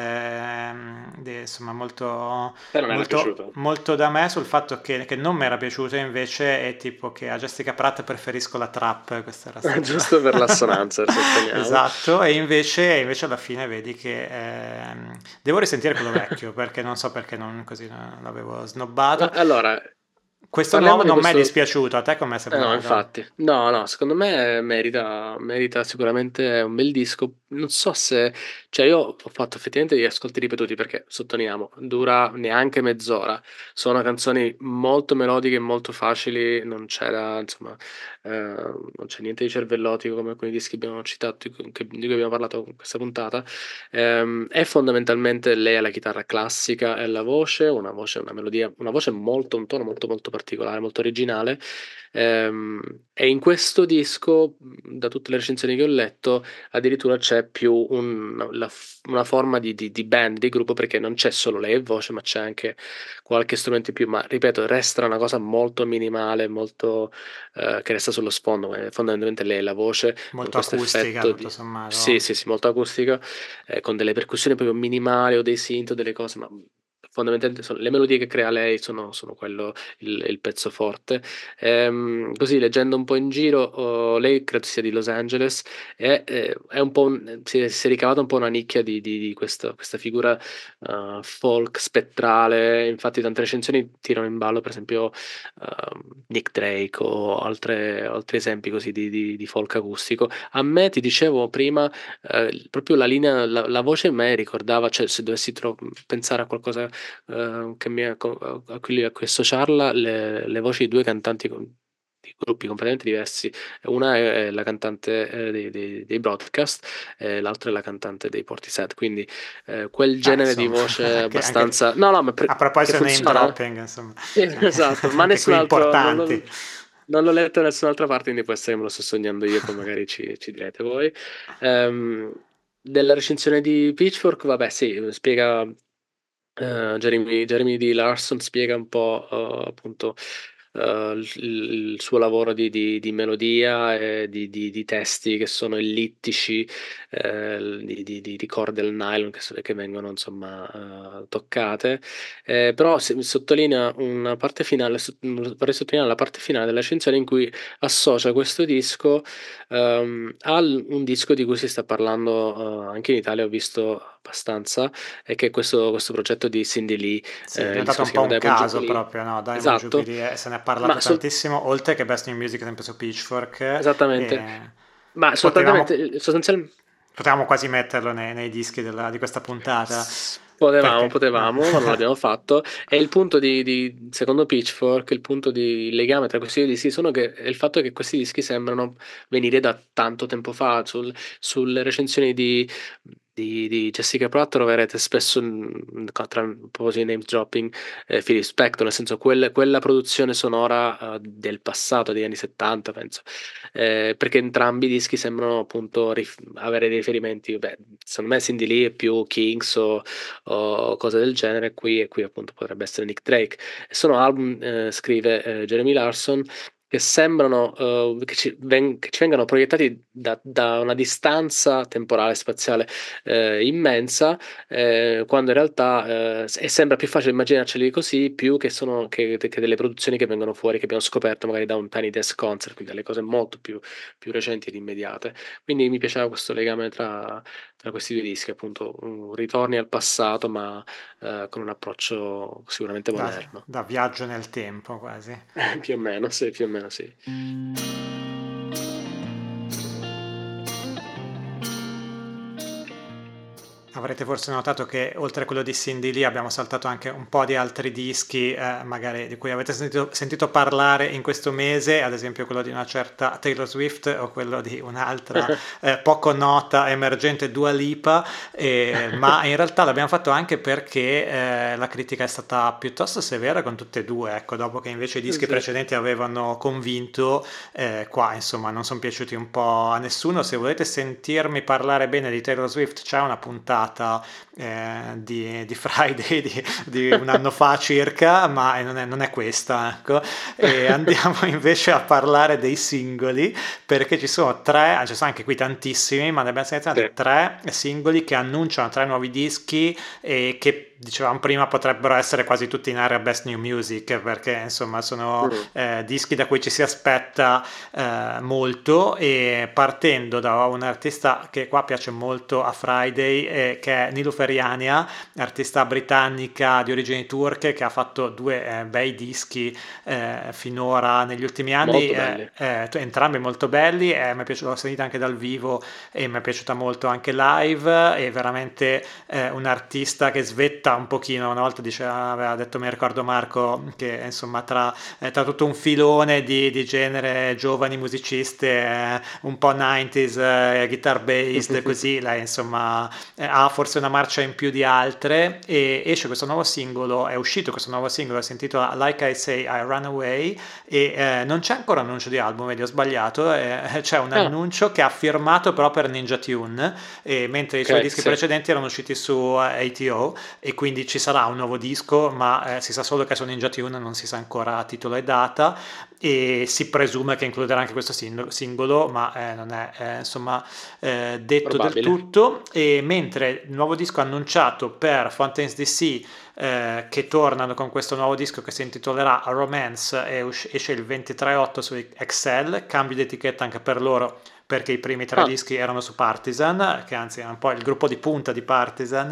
ehm, di- insomma molto, Te non era molto, piaciuto? molto da me sul fatto che, che non mi era piaciuto invece è tipo che a Jessica Pratt preferisco la trap, questa era stata Giusto per l'assonanza, sosteniamo. esatto, e invece, invece alla fine vedi che ehm, devo risentire quello vecchio perché non so perché non, così non l'avevo Ma snobbato. allora, Questo nuovo parliamo di non mi è questo. dispiaciuto, a te com'è Eh no, sembrato? infatti, no, no, secondo me merita, merita sicuramente un bel disco. Non so se, cioè io ho fatto effettivamente degli ascolti ripetuti perché, sottolineiamo, dura neanche mezz'ora. Sono canzoni molto melodiche e molto facili, non c'era, insomma, eh, non c'è niente di cervellotico come alcuni dischi che abbiamo citato, che- di cui abbiamo parlato in questa puntata. Ehm, è fondamentalmente lei alla chitarra classica e alla voce, una voce, una melodia, una voce molto, un tono molto molto particolare, molto originale. Ehm, e in questo disco, mh, da tutte le recensioni che ho letto, addirittura c'è più un- la f- una forma di, di- di band, di gruppo, perché non c'è solo lei e voce, ma c'è anche qualche strumento in più. Ma ripeto, resta una cosa molto minimale, molto eh, che resta sullo sfondo. eh, Fondamentalmente lei è la voce con Molto questo acustica, effetto tutto di. Sì, sommato. sì, sì, molto acustica, eh, con delle percussioni proprio minimali o dei synth o delle cose, ma fondamentalmente sono, le melodie che crea lei sono, sono quello il, il pezzo forte. Ehm, così leggendo un po' in giro, oh, lei credo sia di Los Angeles e eh, è un po' un- si, è, si è ricavata un po' una nicchia di, di- di questa, questa figura eh, folk spettrale. Infatti, tante recensioni tirano in ballo, per esempio, ehm, Nick Drake o altre- altri esempi così di, di- di folk acustico. A me, ti dicevo prima, eh, proprio la linea, la, la voce a me ricordava, cioè se dovessi tro- pensare a qualcosa eh, che mi, a, a cui, a cui associarla, le, le voci di due cantanti con- di gruppi completamente diversi. Una è la cantante eh, dei, dei- dei Broadcast, e l'altra è la cantante dei Portishead. Quindi eh, quel Ah, genere di insomma, voce anche, anche- abbastanza. No, no, ma a pre- che proposito name funziona. dropping, insomma, Sì, anche, esatto, ma anche nessun qui altro. Non importanti. l'ho, non l'ho letto da nessun'altra parte, quindi può essere che me lo sto sognando io, poi magari ci, ci direte voi. Ehm, della recensione di Pitchfork, vabbè, sì, spiega eh, Jeremy, Jeremy D. Larson spiega un po' eh, appunto eh, il, il suo lavoro di, di- di melodia e di, di- di testi che sono ellittici, eh, di, di, di- di corde al nylon che, so- che vengono insomma eh, toccate. Eh, però se- sottolinea una parte finale, so- vorrei sottolineare la parte finale della recensione in cui associa questo disco ehm, a un disco di cui si sta parlando eh, anche in Italia, ho visto abbastanza, e che è questo, questo progetto di Cindy Lee, Sì, è eh, il diventato disco un si po' chiama un Diamond caso Jubilee. proprio, no? Diamond Esatto, Jubilee, eh, se ne è parlato ma sol- tantissimo, oltre che Best New Music, ad esempio su Pitchfork, esattamente, e ma potevamo, sostanzialmente, sostanzialmente potevamo quasi metterlo nei, nei dischi della- di questa puntata, S- Potevamo, perché... potevamo, ma non ah. l'abbiamo fatto. E il punto di, di- secondo Pitchfork, il punto di legame tra questi due dischi sono che, è il fatto che questi dischi sembrano venire da tanto tempo fa. Sul- sulle recensioni di, di, di Jessica Pratt troverete spesso, mh, tra un po' di name dropping, eh, Philip Spector, nel senso quella, quella produzione sonora eh, del passato, degli anni settanta, penso. Eh, perché entrambi i dischi sembrano appunto rif- avere dei riferimenti, beh, secondo me Cindy Lee è più Kings o, o cose del genere, qui e qui appunto potrebbe essere Nick Drake. E sono album, eh, scrive eh, Jeremy Larson, che sembrano eh, che, ci ven- che ci vengano proiettati da, da una distanza temporale e spaziale eh, immensa, eh, quando in realtà eh, s- e sembra più facile immaginarceli così, più che sono che, che delle produzioni che vengono fuori, che abbiamo scoperto magari da un Tiny Desk Concert, quindi dalle cose molto più, più recenti ed immediate. Quindi mi piaceva questo legame tra, tra questi due dischi, appunto, un ritorni al passato, ma eh, con un approccio sicuramente Da, moderno. da viaggio nel tempo quasi. Più o meno, sì, più o meno sì. Avrete forse notato che oltre a quello di Cindy Lee abbiamo saltato anche un po' di altri dischi, eh, magari di cui avete sentito, sentito parlare in questo mese, ad esempio quello di una certa Taylor Swift o quello di un'altra eh, poco nota emergente Dua Lipa, eh, ma in realtà l'abbiamo fatto anche perché eh, la critica è stata piuttosto severa con tutte e due, ecco, dopo che invece i dischi Sì. precedenti avevano convinto, eh, qua insomma non sono piaciuti un po' a nessuno. Se volete sentirmi parlare bene di Taylor Swift c'è una puntata eh, di, di Friday di, di un anno fa circa, ma non è, non è questa, ecco. E andiamo invece a parlare dei singoli, perché ci sono tre, ci sono anche qui tantissimi, ma ne abbiamo selezionati Sì. tre singoli che annunciano tre nuovi dischi e che dicevamo prima potrebbero essere quasi tutti in area Best New Music, perché insomma sono Mm. eh, dischi da cui ci si aspetta eh, molto, e partendo da un artista che qua piace molto a Friday, eh, che è Niloufer Yania, artista britannica di origini turche che ha fatto due eh, bei dischi eh, finora negli ultimi anni, Molto eh, belli. eh, entrambi molto belli, eh, mi è piaciuto, l'ho sentita anche dal vivo e mi è piaciuta molto anche live, è veramente eh, un artista che svetta un pochino. Una volta diceva, aveva detto, mi ricordo Marco, che insomma tra, eh, tra tutto un filone di, di genere giovani musiciste, eh, un po' novanta, eh, guitar based, così lei insomma eh, ha forse una marcia in più di altre, e esce questo nuovo singolo, è uscito questo nuovo singolo, si intitola Like I Say I Run Away, e eh, non c'è ancora annuncio di album, vedi ho sbagliato, eh, c'è un Ah, annuncio che ha firmato però per Ninja Tune, e mentre i suoi ok, dischi sì. precedenti erano usciti su A T O, e quindi ci sarà un nuovo disco, ma eh, si sa solo che su Ninja Tune, non si sa ancora titolo e data, e si presume che includerà anche questo singolo, ma eh, non è eh, insomma eh, detto del Probabile. tutto. E mentre il nuovo disco annunciato per Fountains D C, eh, che tornano con questo nuovo disco che si intitolerà Romance e us- esce il ventitré otto su Excel, cambio di etichetta anche per loro, perché i primi tre Ah, dischi erano su Partisan, che anzi è un po' il gruppo di punta di Partisan,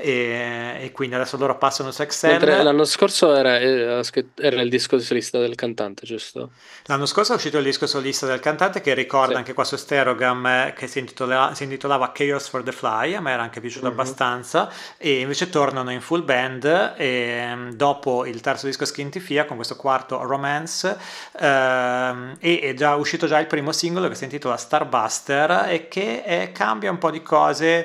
e, e quindi adesso loro passano su mentre Excel. l'anno scorso era, era scritto- era il disco di solista del cantante, giusto? L'anno scorso è uscito il disco solista del cantante, che Sì. ricorda anche qua su Stereogam, eh, che si intitola- si intitolava Chaos for the Fly, a me era anche piaciuto Mhm. abbastanza, e invece tornano in full band e, mm, dopo il terzo disco Skintifia con questo quarto Romance, ehm, e è già uscito già il primo singolo che si intitola Starbuster, e che eh, cambia un po' di cose,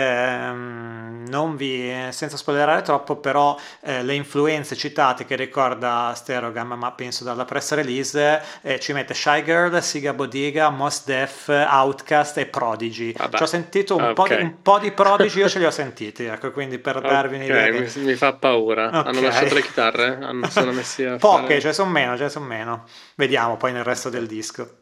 ehm, non vi, senza spoilerare troppo, però eh, le influenze citate che ricorda Stereogam, ma penso dalla press release, eh, ci mette Shy Girl, Siga Bodiga, Mos Def, Outcast e Prodigy. Ci ho Vabbè. sentito un Ah, po' di, ok. un po' di Prodigy, io ce li ho sentiti, ecco, quindi per darvi Ok, un'idea che... mi, mi fa paura. Hanno Ok. lasciato le chitarre? Hanno- sono messi a Poche, fare... ce ne sono meno, ce ne sono meno. Vediamo poi nel resto Ok. del disco.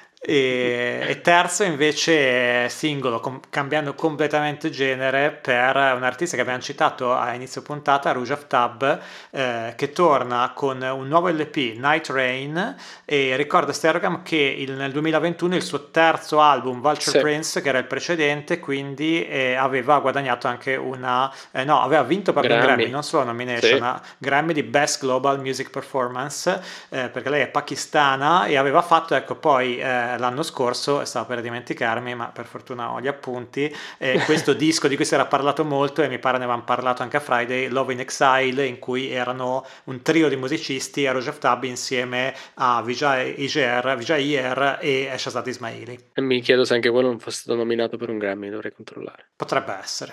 E, e terzo invece singolo, com- cambiando completamente genere, per un artista che abbiamo citato a inizio puntata, Rouge Aftab, eh, che torna con un nuovo L P, Night Rain, e ricorda Stereogam che il- nel duemilaventuno il suo terzo album, Vulture Sì, Prince, che era il precedente, quindi eh, aveva guadagnato anche una... eh, no, aveva vinto proprio un Grammy, Grammy. non solo nomination, Sì. ma Grammy di Best Global Music Performance, eh, perché lei è pakistana, e aveva fatto, ecco, poi eh, l'anno scorso, stavo per dimenticarmi, ma per fortuna ho gli appunti, eh, questo disco di cui si era parlato molto e mi pare ne avevamo parlato anche a Friday, Love in Exile, in cui erano un trio di musicisti a Rouge Aftab insieme a Vijay Iyer, Vijay Iyer e Shahzad Ismaili. E mi chiedo se anche quello non fosse stato nominato per un Grammy, dovrei controllare. Potrebbe essere.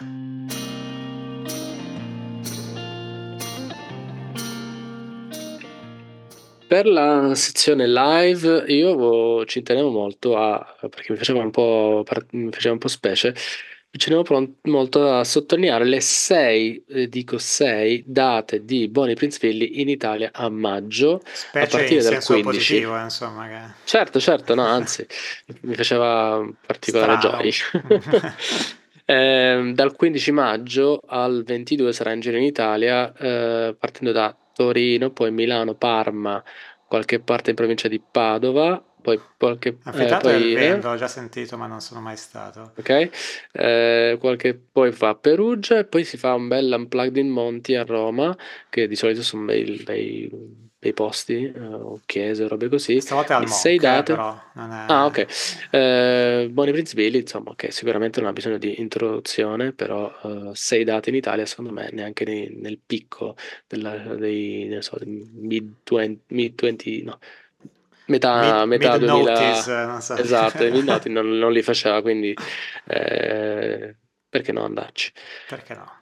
Per la sezione live io ci tenevo molto a, perché mi faceva un po', mi faceva un po' specie, ci tenevo pron- molto a sottolineare le sei, eh, dico sei, date di Bonnie Prince Billy in Italia a maggio, a Specie partire in dal senso quindici. positivo, eh, insomma. Che... Certo, certo, no, anzi, mi faceva particolare Strano. gioia. Eh, dal quindici maggio al ventidue sarà in giro in Italia, eh, partendo da Torino, poi Milano, Parma, qualche parte in provincia di Padova, poi qualche eh, Affittato del poi eh, Vendo, ho già sentito, ma non sono mai stato. ok, eh, qualche poi fa a Perugia e poi si fa un bel Unplugged in Monti a Roma, che di solito sono bei, bei, bei posti, eh, o chiese, robe così, Stavolta è al di sei Monk, eh, date. però non è... Ah, ok. Eh, Bonnie Prince Billy, insomma, che sicuramente non ha bisogno di introduzione, però eh, sei date in Italia, secondo me, neanche nei- nel picco della, dei, ne so, mid venti, mid venti, no, metà, Mid, mid metà notice, duemila, non so. esatto, i mid noti non, non li faceva, quindi eh, perché no andarci? Perché no?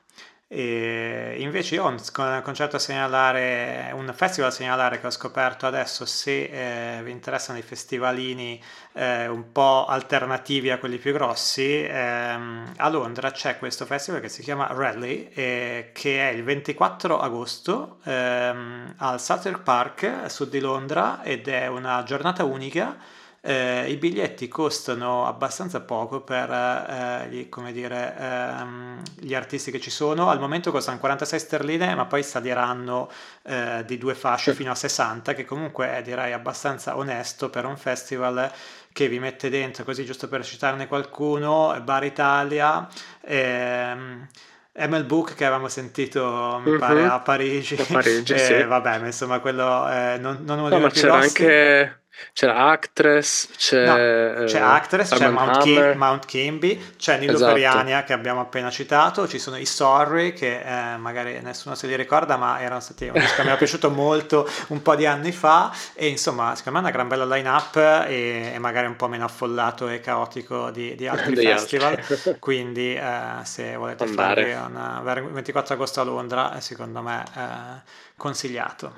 E invece io ho un un concerto a segnalare, un festival a segnalare che ho scoperto adesso, se eh, vi interessano i festivalini eh, un po' alternativi a quelli più grossi, ehm, a Londra c'è questo festival che si chiama Rally, eh, che è il ventiquattro agosto ehm, al Southwark Park a sud di Londra ed è una giornata unica. Eh, i biglietti costano abbastanza poco per eh, gli, come dire, ehm, gli artisti che ci sono. Al momento costano quarantasei sterline, ma poi saliranno eh, di due fasce fino a sessanta, che comunque è direi abbastanza onesto per un festival che vi mette dentro, così giusto per citarne qualcuno, Bar Italia, ehm, M L Book che avevamo sentito mi pare Mhm. a Parigi, A Parigi, e sì. vabbè, ma insomma quello è non, non uno No, dei ma più c'era grossi. anche, c'era Actress, No, c'è c'è eh, Actress, c'è Armand Mount, Kim- Hammer, Mount Kimby, c'è Nilo esatto. Ferriania che abbiamo appena citato, ci sono i Sorry che eh, magari nessuno se li ricorda, ma erano stati un disco che mi era piaciuto molto un po' di anni fa e insomma secondo me è una gran bella line-up e, e magari un po' meno affollato e caotico di, di altri Degli altri. festival, quindi eh, se volete farvi Andare. una ventiquattro agosto a Londra, secondo me eh, consigliato.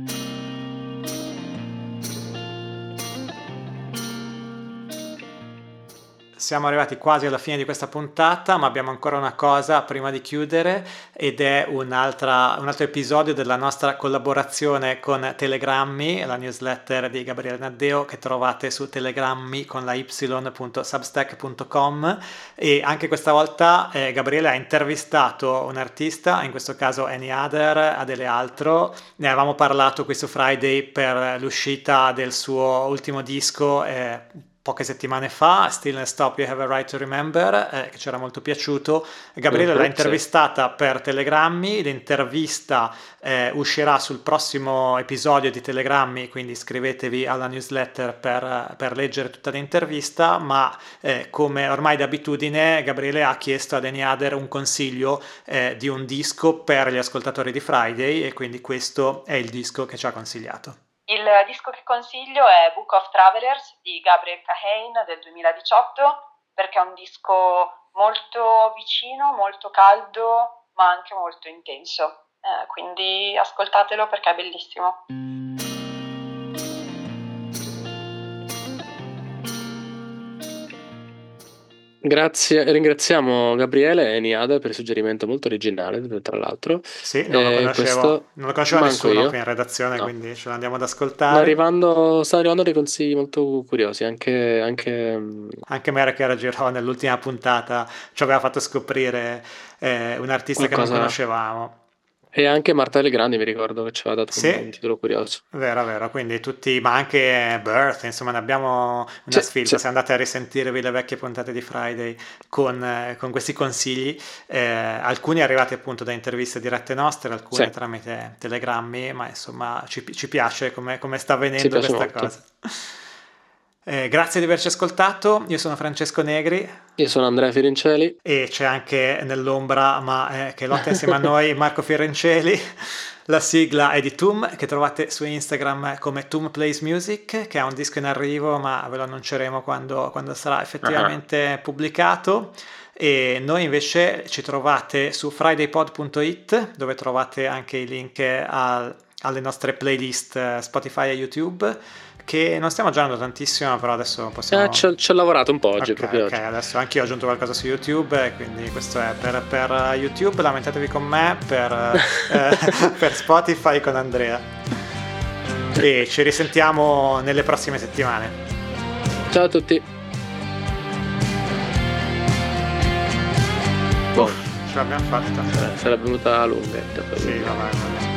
Siamo arrivati quasi alla fine di questa puntata, ma abbiamo ancora una cosa prima di chiudere ed è un'altra, un altro episodio della nostra collaborazione con Telegrammi, la newsletter di Gabriele Naddeo che trovate su telegrammi con la y punto substack punto com e anche questa volta eh, Gabriele ha intervistato un artista, in questo caso Any Other, Adele Altro, ne avevamo parlato qui su Friday per l'uscita del suo ultimo disco eh, poche settimane fa, Stillness Stop You Have a Right to Remember, eh, che ci era molto piaciuto. Gabriele l'ha Mhm, sì. intervistata per Telegrammi, l'intervista eh, uscirà sul prossimo episodio di Telegrammi, quindi iscrivetevi alla newsletter per, per leggere tutta l'intervista, ma eh, come ormai d'abitudine Gabriele ha chiesto ad Eniader un consiglio eh, di un disco per gli ascoltatori di Friday e quindi questo è il disco che ci ha consigliato. Il disco che consiglio è Book of Travelers di Gabriel Kahane del duemiladiciotto perché è un disco molto vicino, molto caldo, ma anche molto intenso. Eh, quindi ascoltatelo perché è bellissimo. Grazie, ringraziamo Gabriele e Niada per il suggerimento molto originale, tra l'altro. Sì, non lo E conoscevo, questo non lo conosceva manco nessuno qui io. in redazione, No. quindi ce l'andiamo ad Stanno ascoltare. arrivando, stanno arrivando dei consigli molto curiosi, anche, anche mm, Anche Mera che raggirò nell'ultima puntata ci aveva fatto scoprire eh, un artista che non qualcosa. conoscevamo. E anche Marta Legrandi mi ricordo che ci aveva dato un, un Sì, titolo curioso. vero, vero, quindi tutti, ma anche Birth, insomma ne abbiamo una Sì, sfilza, sì, se andate a risentirvi le vecchie puntate di Friday con, eh, con questi consigli, eh, alcuni arrivati appunto da interviste dirette nostre, sì, alcune tramite telegrammi, ma insomma ci, ci piace come, come sta ci avvenendo piace questa molto. cosa. Eh, grazie di averci ascoltato, io sono Francesco Negri. Io sono Andrea Fiorincelli. E c'è anche nell'ombra, ma eh, che lotta insieme a noi, Marco Fiorincelli. La sigla è di Toom, che trovate su Instagram come Toom Plays Music, che ha un disco in arrivo, ma ve lo annunceremo quando, quando sarà effettivamente uh-huh. pubblicato. E noi invece ci trovate su fridaypod punto it, dove trovate anche i link al, alle nostre playlist Spotify e YouTube, che non stiamo aggiornando tantissimo, però adesso possiamo... Eh, ci, ho, ci ho lavorato un po' oggi, okay, proprio ok, oggi. Adesso anche io ho aggiunto qualcosa su YouTube, quindi questo è per, per YouTube, lamentatevi con me, per, eh, per Spotify con Andrea. E ci risentiamo nelle prossime settimane. Ciao a tutti. Uff, ce l'abbiamo fatta. Eh, sarebbe venuta lunga. Sì, vabbè, vabbè.